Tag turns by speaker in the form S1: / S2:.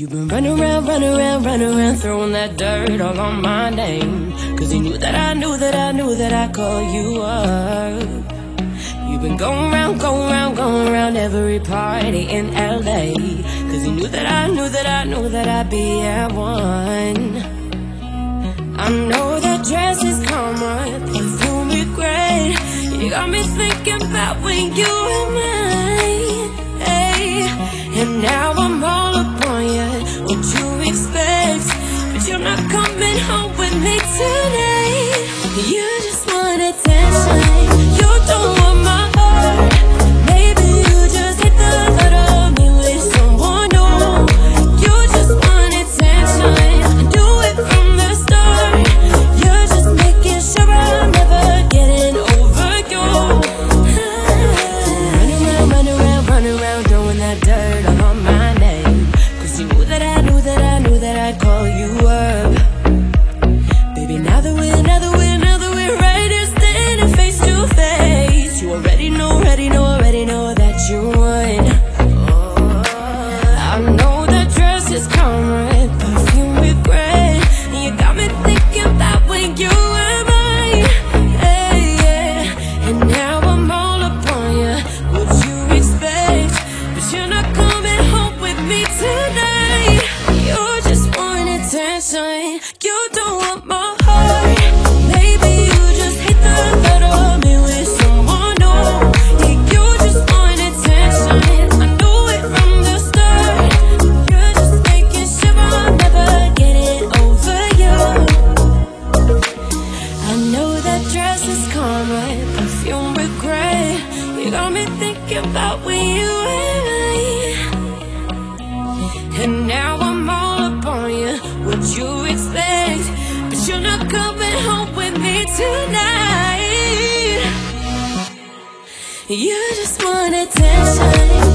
S1: You've been running around, running around, running around, throwing that dirt all on my name. Cause you knew that I knew that I knew that I'd call you up. You've been going around, going around, going around every party in LA. Cause you knew that I knew that I knew that I'd be at one. I know that dress is karma, perfume regret. You got me thinking about when you were mine, hey. And now I'm all up on you, what you expect? But you're not coming home with me tonight. You just want attention, you don't want my heart. Maybe you just hate the thought of me with someone new. You just want attention, do it from the start. You're just making sure I'm never getting over you. Running around, running around, throwing that dirt all on my name. Cause you knew that I knew that I knew that I'd call you up. Baby, now that we're right here standing face to face, you already know that you won. I know that dress is karma, perfume regret. And you got me thinking about when you were mine, hey, yeah. And now I'm all up on you, what you expect? But you're not coming home with me tonight. You just want attention, you don't want my heart. Maybe you just hate the thought of me with someone new. Yeah, you just want attention, I knew it from the start. You're just making sure I'm never getting over you. I know that dress is karma, perfume regret. You got me thinking about when you were mine. And now I'm all up on you, what you expect? But you're not coming home with me tonight. You just want attention.